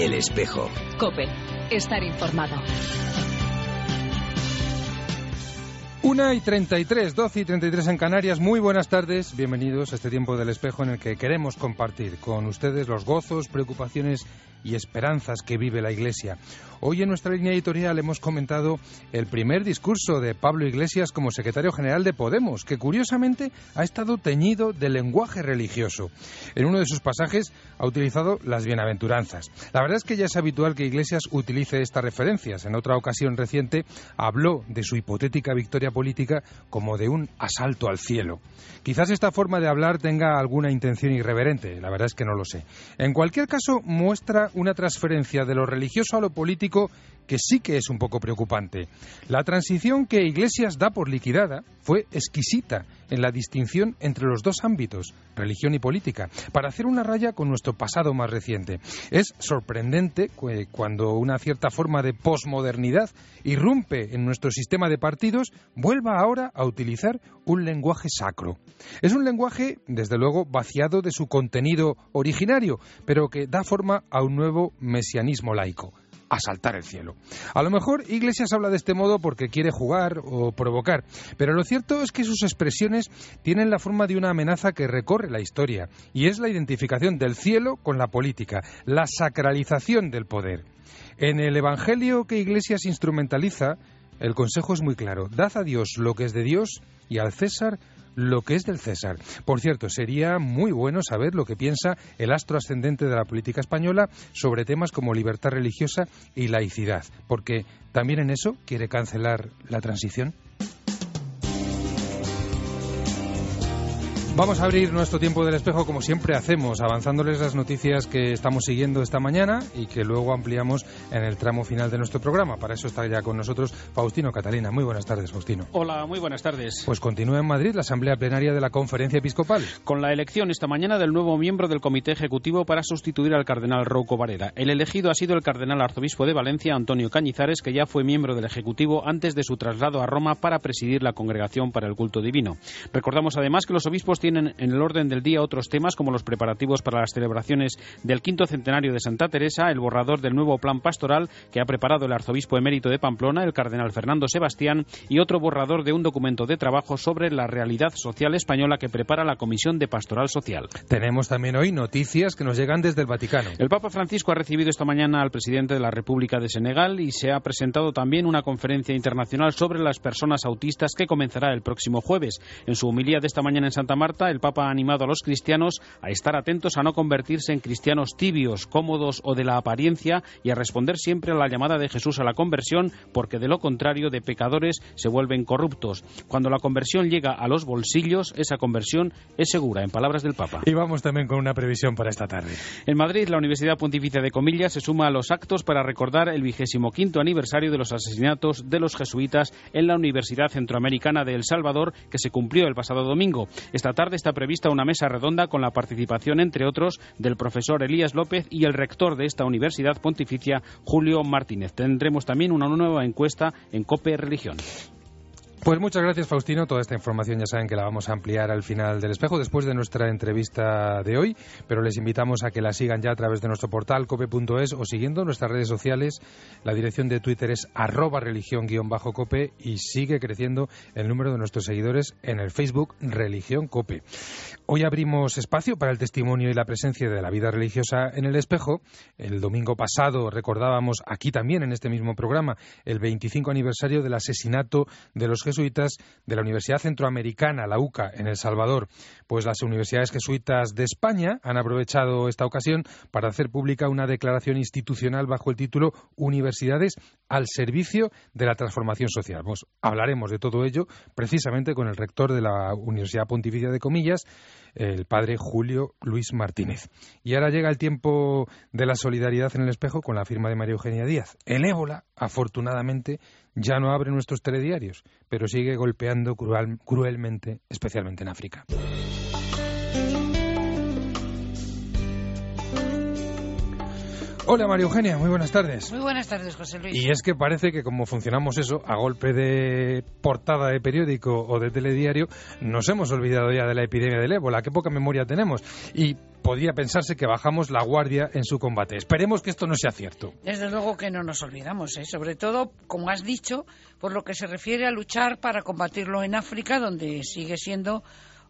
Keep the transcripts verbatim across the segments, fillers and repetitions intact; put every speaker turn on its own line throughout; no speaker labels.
El Espejo.
COPE. Estar informado.
Una y treinta y tres, doce y treinta y tres en Canarias. Muy buenas tardes, bienvenidos a este tiempo del Espejo en el que queremos compartir con ustedes los gozos, preocupaciones y esperanzas que vive la Iglesia. Hoy en nuestra línea editorial hemos comentado el primer discurso de Pablo Iglesias como secretario general de Podemos, que curiosamente ha estado teñido de lenguaje religioso. En uno de sus pasajes ha utilizado las bienaventuranzas. La verdad es que ya es habitual que Iglesias utilice estas referencias. En otra ocasión reciente habló de su hipotética victoria política como de un asalto al cielo. Quizás esta forma de hablar tenga alguna intención irreverente, la verdad es que no lo sé. En cualquier caso, muestra una transferencia de lo religioso a lo político que sí que es un poco preocupante. La transición que Iglesias da por liquidada fue exquisita en la distinción entre los dos ámbitos, religión y política, para hacer una raya con nuestro pasado más reciente. Es sorprendente que cuando una cierta forma de posmodernidad irrumpe en nuestro sistema de partidos, vuelva ahora a utilizar un lenguaje sacro. Es un lenguaje, desde luego, vaciado de su contenido originario, pero que da forma a un nuevo mesianismo laico. Asaltar el cielo. A lo mejor Iglesias habla de este modo porque quiere jugar o provocar, pero lo cierto es que sus expresiones tienen la forma de una amenaza que recorre la historia, y es la identificación del cielo con la política, la sacralización del poder. En el Evangelio que Iglesias instrumentaliza, el consejo es muy claro: dad a Dios lo que es de Dios y al César lo que es del César. Por cierto, sería muy bueno saber lo que piensa el astro ascendente de la política española sobre temas como libertad religiosa y laicidad, porque también en eso quiere cancelar la transición. Vamos a abrir nuestro tiempo del espejo como siempre hacemos, avanzándoles las noticias que estamos siguiendo esta mañana y que luego ampliamos en el tramo final de nuestro programa. Para eso está ya con nosotros Faustino Catalina. Muy buenas tardes, Faustino.
Hola, muy buenas tardes.
Pues continúa en Madrid la asamblea plenaria de la Conferencia Episcopal.
Con la elección esta mañana del nuevo miembro del Comité Ejecutivo para sustituir al cardenal Rouco Varela. El elegido ha sido el cardenal arzobispo de Valencia, Antonio Cañizares, que ya fue miembro del Ejecutivo antes de su traslado a Roma para presidir la Congregación para el Culto Divino. Recordamos además que los obispos tienen en el orden del día otros temas como los preparativos para las celebraciones del quinto centenario de Santa Teresa, el borrador del nuevo plan pastoral que ha preparado el arzobispo emérito de Pamplona, el cardenal Fernando Sebastián, y otro borrador de un documento de trabajo sobre la realidad social española que prepara la Comisión de Pastoral Social.
Tenemos también hoy noticias que nos llegan desde el Vaticano.
El Papa Francisco ha recibido esta mañana al presidente de la República de Senegal y se ha presentado también una conferencia internacional sobre las personas autistas que comenzará el próximo jueves. En su homilía de esta mañana en Santa Marta, el Papa ha animado a los cristianos a estar atentos a no convertirse en cristianos tibios, cómodos o de la apariencia y a responder siempre a la llamada de Jesús a la conversión, porque de lo contrario de pecadores se vuelven corruptos. Cuando la conversión llega a los bolsillos, esa conversión es segura, en palabras del Papa.
Y vamos también con una previsión para esta tarde.
En Madrid, la Universidad Pontificia de Comillas se suma a los actos para recordar el vigésimo quinto aniversario de los asesinatos de los jesuitas en la Universidad Centroamericana de El Salvador, que se cumplió el pasado domingo. Esta tarde está prevista una mesa redonda con la participación, entre otros, del profesor Elías López y el rector de esta universidad pontificia, Julio Martínez. Tendremos también una nueva encuesta en COPE Religión.
Pues muchas gracias, Faustino. Toda esta información ya saben que la vamos a ampliar al final del espejo después de nuestra entrevista de hoy, pero les invitamos a que la sigan ya a través de nuestro portal cope punto es o siguiendo nuestras redes sociales. La dirección de Twitter es arroba religión guión bajo cope y sigue creciendo el número de nuestros seguidores en el Facebook Religión Cope. Hoy abrimos espacio para el testimonio y la presencia de la vida religiosa en el espejo. El domingo pasado recordábamos aquí también en este mismo programa el veinticinco aniversario del asesinato de los jesuitas de la Universidad Centroamericana, la U C A, en El Salvador. Pues las universidades jesuitas de España han aprovechado esta ocasión para hacer pública una declaración institucional bajo el título Universidades al servicio de la transformación social. Pues hablaremos de todo ello precisamente con el rector de la Universidad Pontificia de Comillas, el padre Julio Luis Martínez. Y ahora llega el tiempo de la solidaridad en el espejo con la firma de María Eugenia Díaz. El ébola, afortunadamente, ya no abre nuestros telediarios, pero sigue golpeando cruel, cruelmente, especialmente en África. Hola María Eugenia, muy buenas tardes.
Muy buenas tardes, José Luis.
Y es que parece que como funcionamos eso, a golpe de portada de periódico o de telediario, nos hemos olvidado ya de la epidemia del ébola. Qué poca memoria tenemos. Y podría pensarse que bajamos la guardia en su combate. Esperemos que esto no sea cierto.
Desde luego que no nos olvidamos, ¿eh? Sobre todo, como has dicho, por lo que se refiere a luchar para combatirlo en África, donde sigue siendo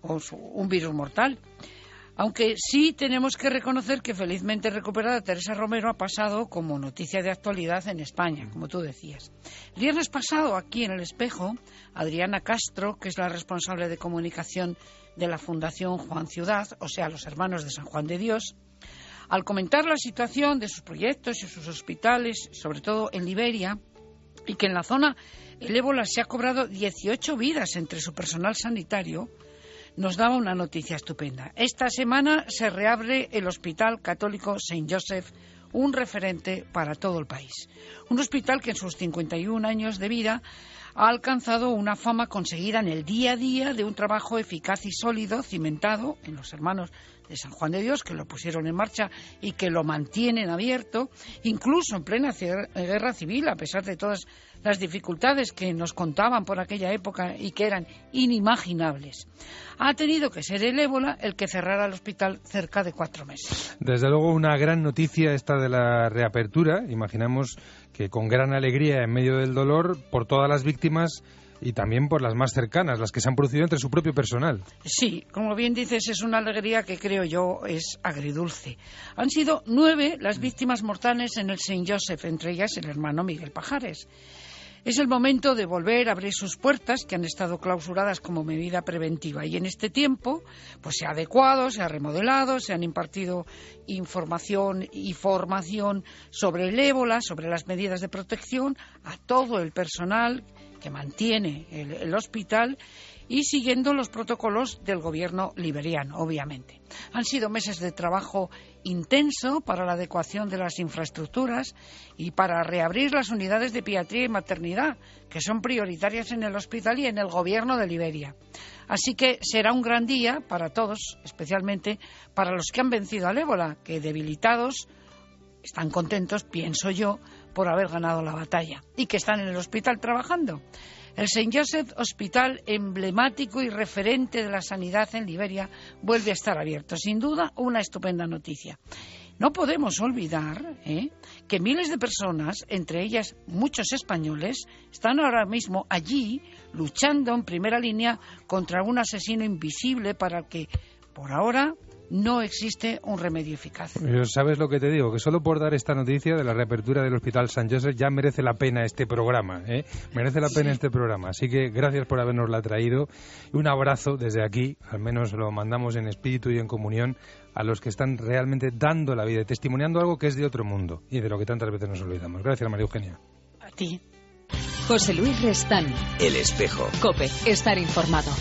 un virus mortal. Aunque sí tenemos que reconocer que felizmente recuperada Teresa Romero ha pasado como noticia de actualidad en España, como tú decías. El viernes pasado, aquí en El Espejo, Adriana Castro, que es la responsable de comunicación de la Fundación Juan Ciudad, o sea, los hermanos de San Juan de Dios, al comentar la situación de sus proyectos y sus hospitales, sobre todo en Liberia, y que en la zona el ébola se ha cobrado dieciocho vidas entre su personal sanitario, nos daba una noticia estupenda. Esta semana se reabre el Hospital Católico Saint Joseph, un referente para todo el país. Un hospital que en sus cincuenta y un años de vida ha alcanzado una fama conseguida en el día a día de un trabajo eficaz y sólido, cimentado en los hermanos de San Juan de Dios, que lo pusieron en marcha y que lo mantienen abierto, incluso en plena guerra civil, a pesar de todas las dificultades que nos contaban por aquella época y que eran inimaginables. Ha tenido que ser el ébola el que cerrara el hospital cerca de cuatro meses.
Desde luego una gran noticia esta de la reapertura. Imaginamos que con gran alegría en medio del dolor por todas las víctimas y también por las más cercanas, las que se han producido entre su propio personal.
Sí, como bien dices, es una alegría que creo yo es agridulce. Han sido nueve las víctimas mortales en el Saint Joseph, entre ellas el hermano Miguel Pajares. Es el momento de volver a abrir sus puertas, que han estado clausuradas como medida preventiva. Y en este tiempo pues se ha adecuado, se ha remodelado, se han impartido información y formación sobre el ébola, sobre las medidas de protección a todo el personal que mantiene el, el hospital y siguiendo los protocolos del gobierno liberiano, obviamente. Han sido meses de trabajo intenso para la adecuación de las infraestructuras y para reabrir las unidades de pediatría y maternidad, que son prioritarias en el hospital y en el gobierno de Liberia. Así que será un gran día para todos, especialmente para los que han vencido al ébola, que debilitados están contentos, pienso yo, por haber ganado la batalla y que están en el hospital trabajando. El Saint Joseph, hospital emblemático y referente de la sanidad en Liberia, vuelve a estar abierto. Sin duda, una estupenda noticia. No podemos olvidar ¿eh? que miles de personas, entre ellas muchos españoles, están ahora mismo allí luchando en primera línea contra un asesino invisible para el que, por ahora, no existe un remedio eficaz.
¿Sabes lo que te digo? Que solo por dar esta noticia de la reapertura del Hospital Saint Joseph ya merece la pena este programa, ¿eh? Merece la pena sí. este programa. Así que gracias por habernosla traído. Y un abrazo desde aquí, al menos lo mandamos en espíritu y en comunión, a los que están realmente dando la vida y testimoniando algo que es de otro mundo y de lo que tantas veces nos olvidamos. Gracias, María Eugenia.
A ti.
José Luis Restán.
El Espejo.
COPE. Estar informado.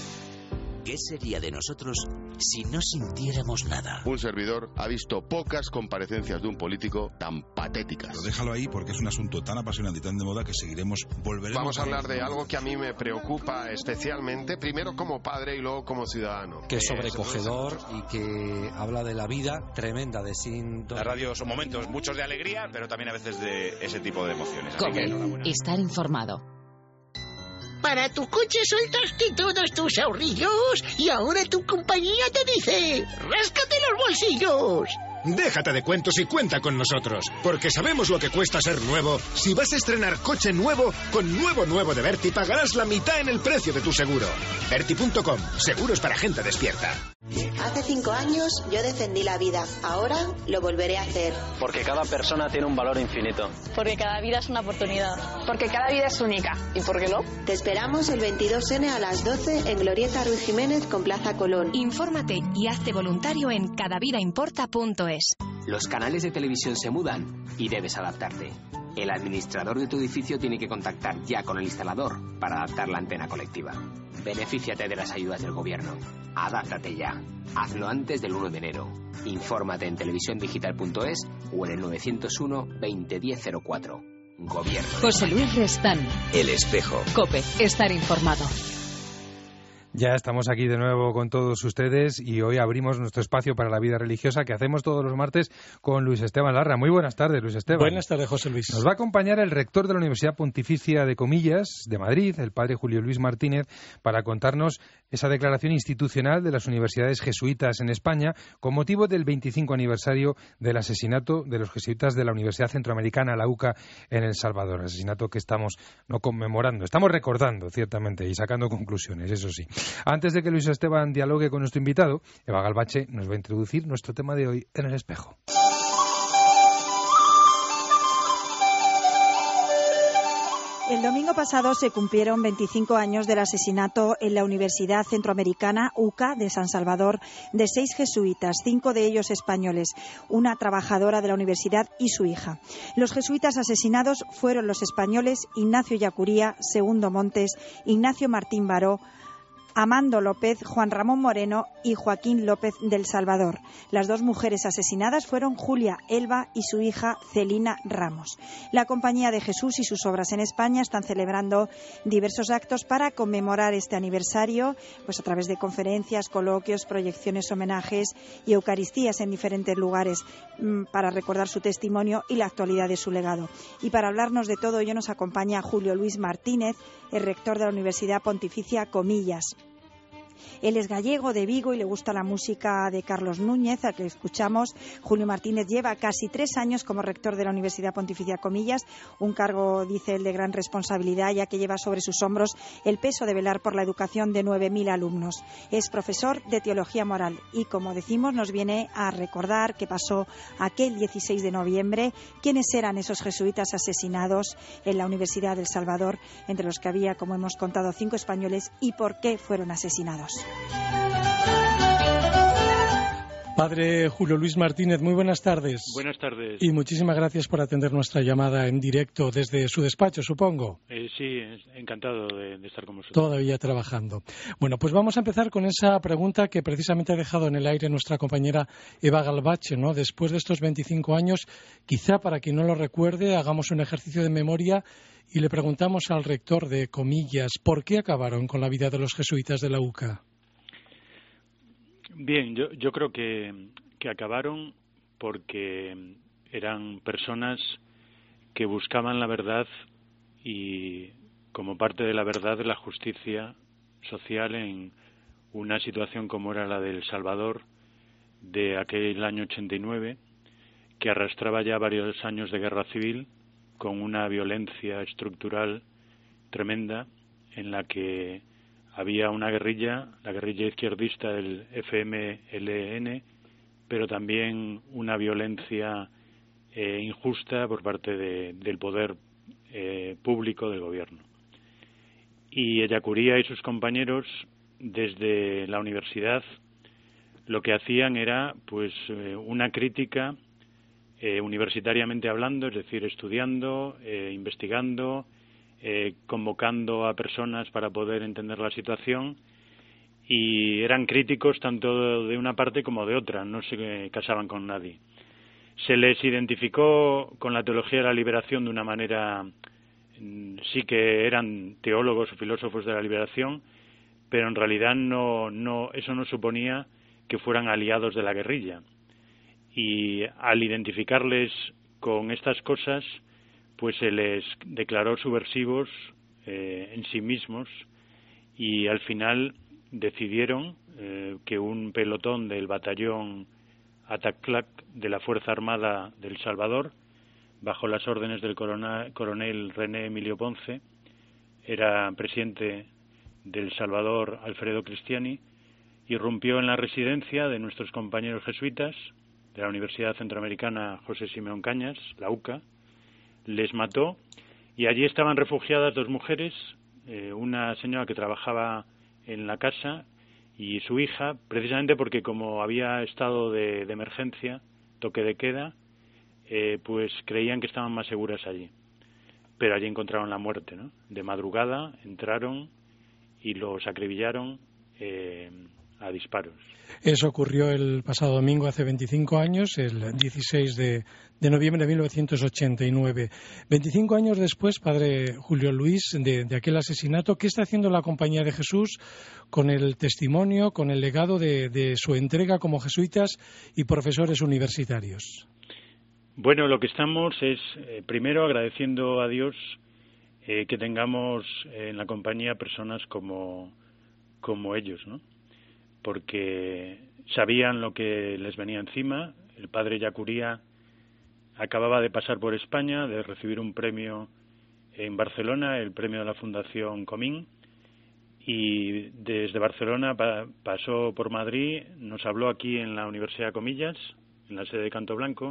¿Qué sería de nosotros si no sintiéramos nada?
Un servidor ha visto pocas comparecencias de un político tan patéticas.
Pero déjalo ahí porque es un asunto tan apasionante y tan de moda que seguiremos, volveremos...
Vamos a hablar de algo que a mí me preocupa especialmente, primero como padre y luego como ciudadano.
Que es sobrecogedor y que habla de la vida tremenda de sin...
La radio son momentos muchos de alegría, pero también a veces de ese tipo de emociones. Así
COPE.
que enhorabuena.
Estar informado.
Para tu coche soltaste todos tus ahorrillos y ahora tu compañía te dice ¡ráscate los bolsillos!
Déjate de cuentos y cuenta con nosotros, porque sabemos lo que cuesta ser nuevo. Si vas a estrenar coche nuevo, con Nuevo Nuevo de Berti pagarás la mitad en el precio de tu seguro. Berti punto com, seguros para gente despierta.
Hace cinco años yo defendí la vida, ahora lo volveré a hacer.
Porque cada persona tiene un valor infinito.
Porque cada vida es una oportunidad.
Porque cada vida es única. ¿Y por qué no?
Te esperamos el veintidós ene a las doce en Glorieta Ruiz Jiménez con Plaza Colón.
Infórmate y hazte voluntario en cada vida importa punto es.
Los canales de televisión se mudan y debes adaptarte. El administrador de tu edificio tiene que contactar ya con el instalador para adaptar la antena colectiva. Benefíciate de las ayudas del gobierno. Adáptate ya. Hazlo antes del uno de enero. Infórmate en televisión digital punto es o en el nueve cero uno, veinte diez cero cuatro. Gobierno.
José Luis Restán.
El Espejo.
COPE. Estar informado.
Ya estamos aquí de nuevo con todos ustedes y hoy abrimos nuestro espacio para la vida religiosa que hacemos todos los martes con Luis Esteban Larra. Muy buenas tardes, Luis Esteban.
Buenas tardes, José Luis.
Nos va a acompañar el rector de la Universidad Pontificia de Comillas de Madrid, el padre Julio Luis Martínez, para contarnos esa declaración institucional de las universidades jesuitas en España con motivo del veinticinco aniversario del asesinato de los jesuitas de la Universidad Centroamericana, la U C A, en El Salvador. Asesinato que estamos no conmemorando, estamos recordando, ciertamente, y sacando conclusiones, eso sí. Antes de que Luis Esteban dialogue con nuestro invitado, Eva Galbache nos va a introducir nuestro tema de hoy en El Espejo.
El domingo pasado se cumplieron veinticinco años del asesinato en la Universidad Centroamericana U C A de San Salvador de seis jesuitas, cinco de ellos españoles, una trabajadora de la universidad y su hija. Los jesuitas asesinados fueron los españoles Ignacio Yacuría, Segundo Montes, Ignacio Martín Baró, Amando López, Juan Ramón Moreno y Joaquín López del Salvador. Las dos mujeres asesinadas fueron Julia Elba y su hija Celina Ramos. La Compañía de Jesús y sus obras en España están celebrando diversos actos para conmemorar este aniversario, pues a través de conferencias, coloquios, proyecciones, homenajes y eucaristías en diferentes lugares para recordar su testimonio y la actualidad de su legado. Y para hablarnos de todo ello nos acompaña Julio Luis Martínez, el rector de la Universidad Pontificia Comillas. Él es gallego, de Vigo, y le gusta la música de Carlos Núñez, al que escuchamos. Julio Martínez lleva casi tres años como rector de la Universidad Pontificia Comillas, un cargo, dice él, de gran responsabilidad, ya que lleva sobre sus hombros el peso de velar por la educación de nueve mil alumnos. Es profesor de Teología Moral y, como decimos, nos viene a recordar qué pasó aquel dieciséis de noviembre, quiénes eran esos jesuitas asesinados en la Universidad del Salvador, entre los que había, como hemos contado, cinco españoles, y por qué fueron asesinados.
Padre Julio Luis Martínez, muy buenas tardes.
Buenas tardes.
Y muchísimas gracias por atender nuestra llamada en directo desde su despacho, supongo.
Eh, sí, encantado de, de estar con vosotros.
Todavía trabajando. Bueno, pues vamos a empezar con esa pregunta que precisamente ha dejado en el aire nuestra compañera Eva Galbache, ¿no? Después de estos veinticinco años, quizá para quien no lo recuerde, hagamos un ejercicio de memoria y le preguntamos al rector de Comillas, ¿por qué acabaron con la vida de los jesuitas de la U C A?
Bien, yo, yo creo que, que acabaron porque eran personas que buscaban la verdad y, como parte de la verdad, la justicia social en una situación como era la de El Salvador de aquel año ochenta y nueve, que arrastraba ya varios años de guerra civil con una violencia estructural tremenda en la que había una guerrilla, la guerrilla izquierdista del F M L N, pero también una violencia eh, injusta por parte de, del poder eh, público del gobierno. Y Ellacuría y sus compañeros, desde la universidad, lo que hacían era pues eh, una crítica eh, universitariamente hablando, es decir, estudiando, eh, investigando, Eh, convocando a personas para poder entender la situación, y eran críticos tanto de una parte como de otra, no se casaban con nadie. Se les identificó con la teología de la liberación de una manera, sí que eran teólogos o filósofos de la liberación, pero en realidad no, no, eso no suponía que fueran aliados de la guerrilla. Y al identificarles con estas cosas, pues se les declaró subversivos eh, en sí mismos, y al final decidieron eh, que un pelotón del batallón Ataclac de la Fuerza Armada del Salvador, bajo las órdenes del coronel, coronel René Emilio Ponce, era presidente del Salvador Alfredo Cristiani, irrumpió en la residencia de nuestros compañeros jesuitas de la Universidad Centroamericana José Simeón Cañas, la U C A, les mató, y allí estaban refugiadas dos mujeres, eh, una señora que trabajaba en la casa y su hija, precisamente porque como había estado de, de emergencia, toque de queda, eh, pues creían que estaban más seguras allí. Pero allí encontraron la muerte, ¿no? De madrugada entraron y los acribillaron, eh, a disparos.
Eso ocurrió el pasado domingo, hace veinticinco años, el dieciséis de, de noviembre de mil novecientos ochenta y nueve. veinticinco años después, padre Julio Luis, de, de aquel asesinato, ¿qué está haciendo la Compañía de Jesús con el testimonio, con el legado de, de su entrega como jesuitas y profesores universitarios?
Bueno, lo que estamos es, eh, primero, agradeciendo a Dios eh, que tengamos eh, en la compañía personas como, como ellos, ¿no? Porque sabían lo que les venía encima. El padre Yacuría acababa de pasar por España, de recibir un premio en Barcelona, el premio de la Fundación Comín, y desde Barcelona pa- pasó por Madrid, nos habló aquí en la Universidad de Comillas, en la sede de Canto Blanco,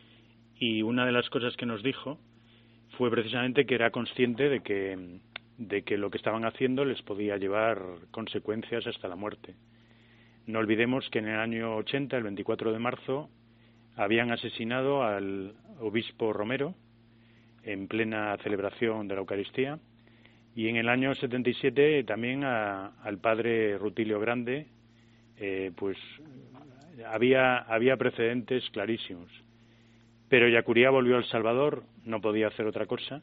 y una de las cosas que nos dijo fue precisamente que era consciente de que, de que lo que estaban haciendo les podía llevar consecuencias hasta la muerte. No olvidemos que en el año ochenta, el veinticuatro de marzo, habían asesinado al obispo Romero en plena celebración de la Eucaristía, y en el año setenta y siete también a, al padre Rutilio Grande. Eh, pues había, había precedentes clarísimos. Pero Yacuría volvió a El Salvador, no podía hacer otra cosa,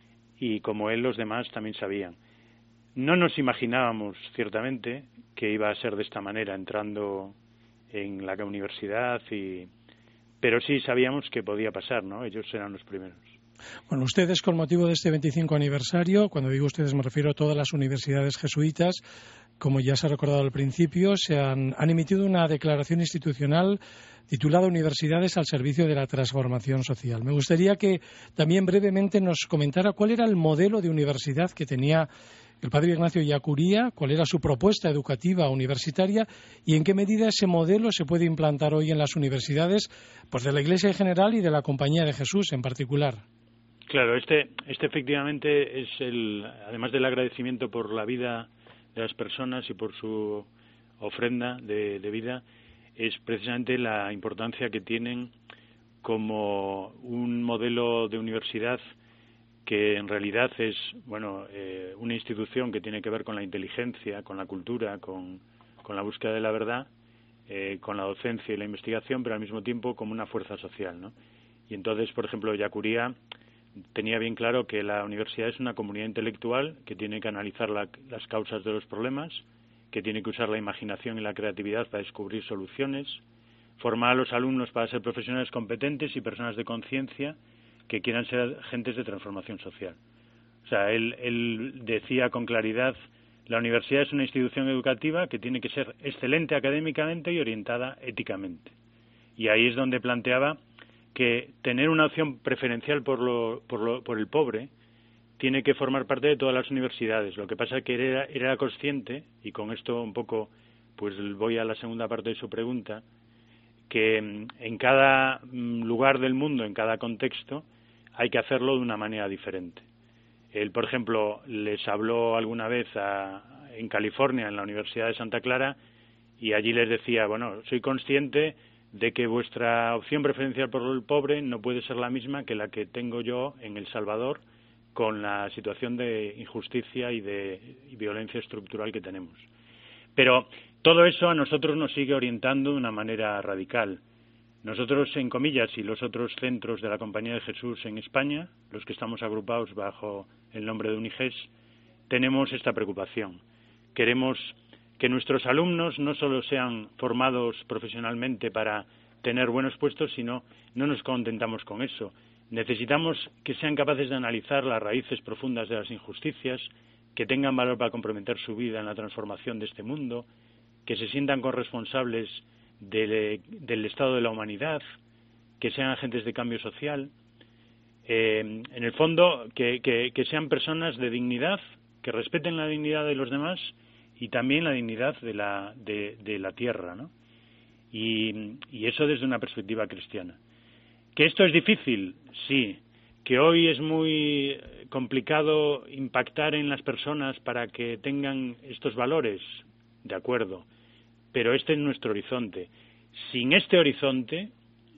y como él los demás también sabían. No nos imaginábamos, ciertamente, que iba a ser de esta manera, entrando en la universidad, y pero sí sabíamos que podía pasar, ¿no? Ellos eran los primeros.
Bueno, ustedes, con motivo de este veinticinco aniversario, cuando digo ustedes me refiero a todas las universidades jesuitas, como ya se ha recordado al principio, se han, han emitido una declaración institucional titulada Universidades al servicio de la transformación social. Me gustaría que también brevemente nos comentara cuál era el modelo de universidad que tenía el padre Ignacio Yacuría, cuál era su propuesta educativa universitaria y en qué medida ese modelo se puede implantar hoy en las universidades, pues de la Iglesia en general y de la Compañía de Jesús en particular.
Claro, este, este efectivamente es el, además del agradecimiento por la vida de las personas y por su ofrenda de, de vida, es precisamente la importancia que tienen como un modelo de universidad que en realidad es, bueno, eh, una institución que tiene que ver con la inteligencia, con la cultura, con, con la búsqueda de la verdad, eh, con la docencia y la investigación, pero al mismo tiempo como una fuerza social, ¿no? Y entonces, por ejemplo, Yacuría tenía bien claro que la universidad es una comunidad intelectual que tiene que analizar la, las causas de los problemas, que tiene que usar la imaginación y la creatividad para descubrir soluciones, formar a los alumnos para ser profesionales competentes y personas de conciencia que quieran ser agentes de transformación social. O sea, él, él decía con claridad, la universidad es una institución educativa que tiene que ser excelente académicamente y orientada éticamente. Y ahí es donde planteaba que tener una opción preferencial por, lo, por, lo, por el pobre tiene que formar parte de todas las universidades. Lo que pasa es que era, era consciente, y con esto un poco pues voy a la segunda parte de su pregunta, que en cada lugar del mundo, en cada contexto, hay que hacerlo de una manera diferente. Él, por ejemplo, les habló alguna vez a, en California, en la Universidad de Santa Clara, y allí les decía, bueno, soy consciente de que vuestra opción preferencial por el pobre no puede ser la misma que la que tengo yo en El Salvador con la situación de injusticia y de y violencia estructural que tenemos. Pero todo eso a nosotros nos sigue orientando de una manera radical. Nosotros, en Comillas, y los otros centros de la Compañía de Jesús en España, los que estamos agrupados bajo el nombre de Uniges, tenemos esta preocupación. Queremos que nuestros alumnos no solo sean formados profesionalmente para tener buenos puestos, sino no nos contentamos con eso. Necesitamos que sean capaces de analizar las raíces profundas de las injusticias, que tengan valor para comprometer su vida en la transformación de este mundo, que se sientan corresponsables del, del estado de la humanidad, que sean agentes de cambio social, eh, en el fondo que, que, que sean personas de dignidad, que respeten la dignidad de los demás y también la dignidad de la, de, de la tierra, ¿no? Y, y eso desde una perspectiva cristiana. ¿Que esto es difícil? Sí. ¿Que hoy es muy complicado impactar en las personas para que tengan estos valores? De acuerdo. Pero este es nuestro horizonte. Sin este horizonte,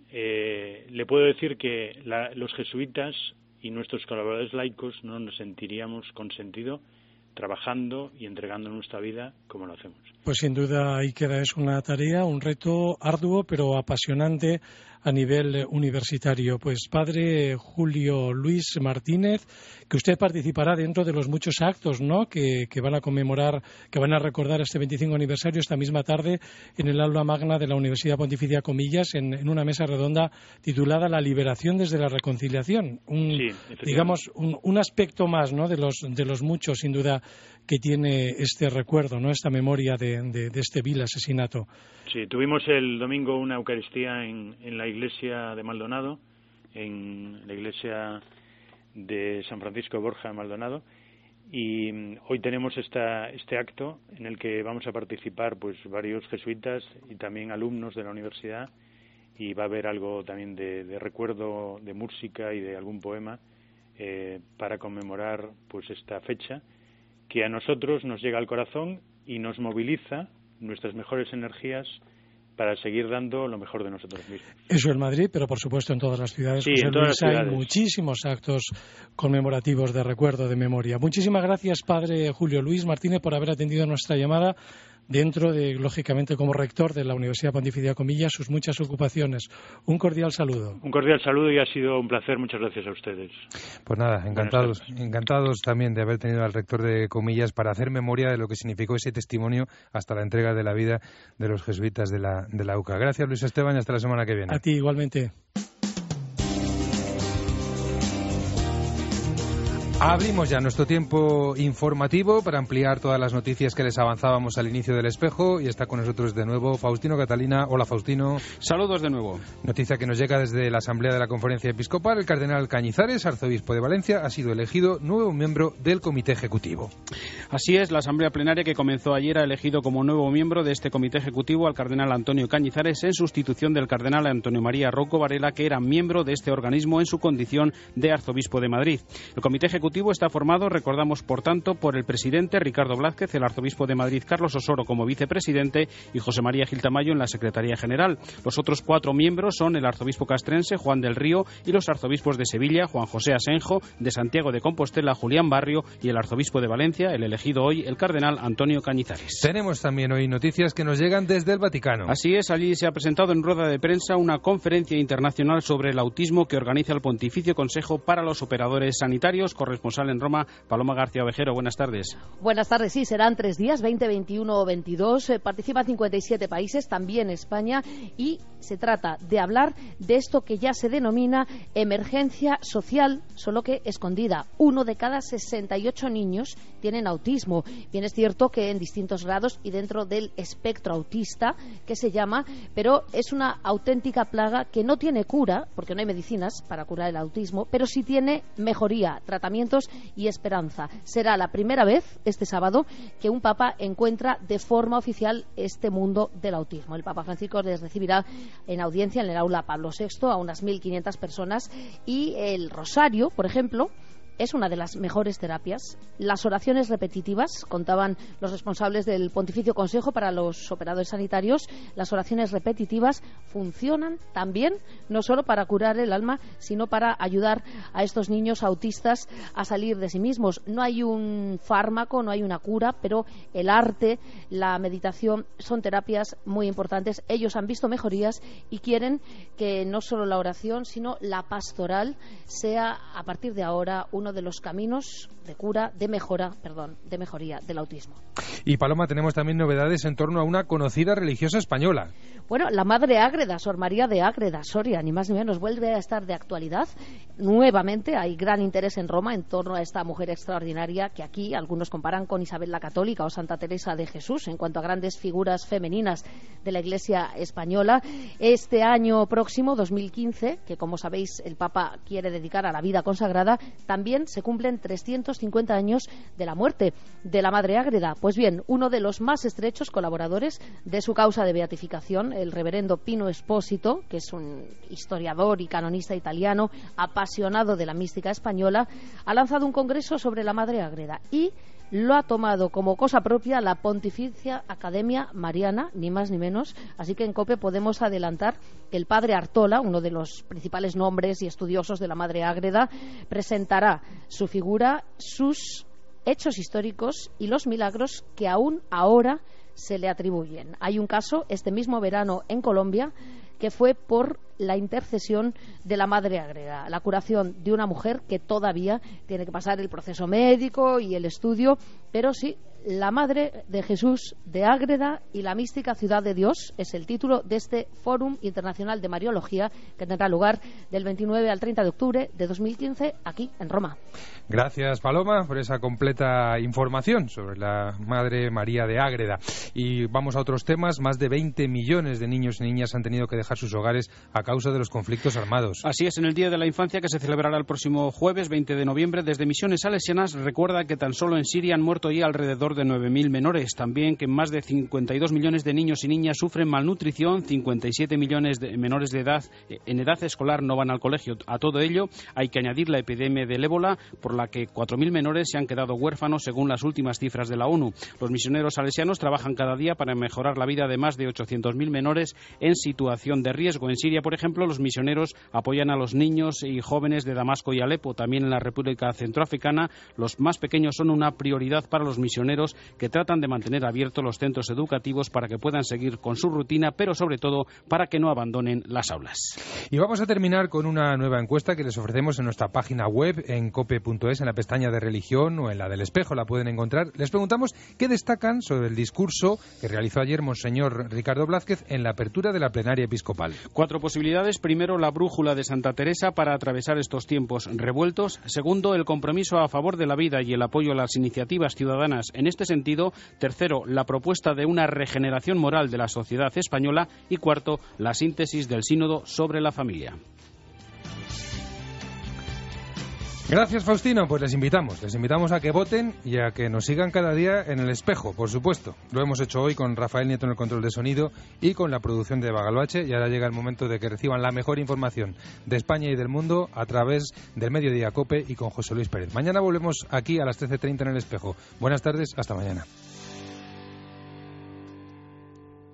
eh, le puedo decir que la, los jesuitas y nuestros colaboradores laicos no nos sentiríamos con sentido trabajando y entregando nuestra vida como lo hacemos.
Pues sin duda ahí queda, es una tarea, un reto arduo pero apasionante a nivel universitario. Pues padre Julio Luis Martínez, que usted participará dentro de los muchos actos, ¿no?, que, que van a conmemorar, que van a recordar este veinticinco aniversario esta misma tarde en el aula magna de la Universidad Pontificia Comillas, en, en una mesa redonda titulada La liberación desde la reconciliación. Un, sí, digamos, un, un aspecto más, ¿no?, de los, de los muchos, sin duda, que tiene este recuerdo, ¿no?, esta memoria de, de, de este vil asesinato.
Sí, tuvimos el domingo una Eucaristía en, en la iglesia de Maldonado, en la iglesia de San Francisco Borja de Maldonado, y hoy tenemos esta, este acto en el que vamos a participar pues varios jesuitas y también alumnos de la universidad, y va a haber algo también de, de recuerdo, de música y de algún poema eh, para conmemorar pues esta fecha que a nosotros nos llega al corazón y nos moviliza nuestras mejores energías para seguir dando lo mejor de nosotros mismos.
Eso en Madrid, pero por supuesto en todas las ciudades.
Sí,
José
en todas
Luis,
las ciudades.
Hay muchísimos actos conmemorativos de recuerdo, de memoria. Muchísimas gracias, padre Julio Luis Martínez, por haber atendido nuestra llamada dentro de, lógicamente, como rector de la Universidad Pontificia Comillas, sus muchas ocupaciones. Un cordial saludo.
Un cordial saludo y ha sido un placer. Muchas gracias a ustedes.
Pues nada, encantados, encantados también de haber tenido al rector de Comillas para hacer memoria de lo que significó ese testimonio hasta la entrega de la vida de los jesuitas de la, de la U C A. Gracias, Luis Esteban, y hasta la semana que viene.
A ti, igualmente.
Abrimos ya nuestro tiempo informativo para ampliar todas las noticias que les avanzábamos al inicio del espejo, y está con nosotros de nuevo Faustino Catalina. Hola, Faustino.
Saludos de nuevo.
Noticia que nos llega desde la Asamblea de la Conferencia Episcopal. El cardenal Cañizares, arzobispo de Valencia, ha sido elegido nuevo miembro del Comité Ejecutivo.
Así es, la Asamblea Plenaria que comenzó ayer ha elegido como nuevo miembro de este Comité Ejecutivo al cardenal Antonio Cañizares, en sustitución del cardenal Antonio María Rocco Varela, que era miembro de este organismo en su condición de arzobispo de Madrid. El Comité Ejecutivo está formado, recordamos, por tanto, por el presidente Ricardo Blázquez, el arzobispo de Madrid Carlos Osoro como vicepresidente y José María Gil Tamayo en la Secretaría General. Los otros cuatro miembros son el arzobispo castrense Juan del Río y los arzobispos de Sevilla Juan José Asenjo, de Santiago de Compostela Julián Barrio y el arzobispo de Valencia, el elegido hoy, el cardenal Antonio Cañizares.
Tenemos también hoy noticias que nos llegan desde el Vaticano.
Así es, allí se ha presentado en rueda de prensa una conferencia internacional sobre el autismo que organiza el Pontificio Consejo para los Operadores Sanitarios. Corresponsal en Roma, Paloma García Ovejero, buenas tardes.
Buenas tardes, sí, serán tres días, veinte, veintiuno o veintidós. Eh, participan cincuenta y siete países, también España, y se trata de hablar de esto que ya se denomina emergencia social, solo que escondida. Uno de cada sesenta y ocho niños tienen autismo. Bien, es cierto que en distintos grados y dentro del espectro autista, que se llama, pero es una auténtica plaga que no tiene cura, porque no hay medicinas para curar el autismo, pero sí tiene mejoría, tratamientos y esperanza. Será la primera vez este sábado que un papa encuentra de forma oficial este mundo del autismo. El Papa Francisco les recibirá en audiencia en el aula Pablo sexto a unas mil quinientas personas, y el rosario, por ejemplo, es una de las mejores terapias. Las oraciones repetitivas, contaban los responsables del Pontificio Consejo para los Operadores Sanitarios, las oraciones repetitivas funcionan también, no solo para curar el alma, sino para ayudar a estos niños autistas a salir de sí mismos. No hay un fármaco, no hay una cura, pero el arte, la meditación son terapias muy importantes. Ellos han visto mejorías y quieren que no solo la oración, sino la pastoral sea a partir de ahora uno de los caminos de cura, de mejora, perdón, de mejoría del autismo.
Y Paloma, tenemos también novedades en torno a una conocida religiosa española.
Bueno, la Madre Ágreda, Sor María de Ágreda, Soria, ni más ni menos, vuelve a estar de actualidad. Nuevamente hay gran interés en Roma en torno a esta mujer extraordinaria que aquí algunos comparan con Isabel la Católica o Santa Teresa de Jesús en cuanto a grandes figuras femeninas de la Iglesia española. Este año próximo, dos mil quince, que como sabéis el Papa quiere dedicar a la vida consagrada, también se cumplen trescientos cincuenta años de la muerte de la Madre Ágreda. Pues bien, uno de los más estrechos colaboradores de su causa de beatificación, el reverendo Pino Espósito, que es un historiador y canonista italiano apasionado de la mística española, ha lanzado un congreso sobre la Madre Ágreda y lo ha tomado como cosa propia la Pontificia Academia Mariana, ni más ni menos. Así que en COPE podemos adelantar que el padre Artola, uno de los principales nombres y estudiosos de la Madre Ágreda, presentará su figura, sus hechos históricos y los milagros que aún ahora se le atribuyen. Hay un caso este mismo verano en Colombia que fue por la intercesión de la Madre Ágreda, la curación de una mujer que todavía tiene que pasar el proceso médico y el estudio, pero sí, la Madre de Jesús de Ágreda y la mística ciudad de Dios es el título de este Fórum Internacional de Mariología que tendrá lugar del veintinueve al treinta de octubre de dos mil quince aquí en Roma.
Gracias, Paloma, por esa completa información sobre la Madre María de Ágreda. Y vamos a otros temas. Más de veinte millones de niños y niñas han tenido que dejar sus hogares a causa de los conflictos armados.
Así es, en el Día de la Infancia, que se celebrará el próximo jueves veinte de noviembre, desde Misiones Salesianas recuerda que tan solo en Siria han muerto ya alrededor de nueve mil menores. También que más de cincuenta y dos millones de niños y niñas sufren malnutrición, cincuenta y siete millones de menores de edad en edad escolar no van al colegio. A todo ello hay que añadir la epidemia del ébola, por la que cuatro mil menores se han quedado huérfanos según las últimas cifras de la ONU. Los misioneros salesianos trabajan cada día para mejorar la vida de más de ochocientos mil menores en situación de riesgo. En Siria, por ejemplo, los misioneros apoyan a los niños y jóvenes de Damasco y Alepo. También en la República Centroafricana, los más pequeños son una prioridad para los misioneros, que tratan de mantener abiertos los centros educativos para que puedan seguir con su rutina, pero sobre todo para que no abandonen las aulas.
Y vamos a terminar con una nueva encuesta que les ofrecemos en nuestra página web, en cope punto es, en la pestaña de religión o en la del espejo, la pueden encontrar. Les preguntamos qué destacan sobre el discurso que realizó ayer Monseñor Ricardo Blázquez en la apertura de la plenaria episcopal.
Cuatro posibilidades. Primero, la brújula de Santa Teresa para atravesar estos tiempos revueltos. Segundo, el compromiso a favor de la vida y el apoyo a las iniciativas ciudadanas en este sentido. Tercero, la propuesta de una regeneración moral de la sociedad española. Y cuarto, la síntesis del sínodo sobre la familia.
Gracias, Faustino. Pues les invitamos, les invitamos a que voten y a que nos sigan cada día en el espejo, por supuesto. Lo hemos hecho hoy con Rafael Nieto en el control de sonido y con la producción de Eva Galvache, y ahora llega el momento de que reciban la mejor información de España y del mundo a través del Mediodía Cope y con José Luis Pérez. Mañana volvemos aquí a las trece treinta en el espejo. Buenas tardes, hasta mañana.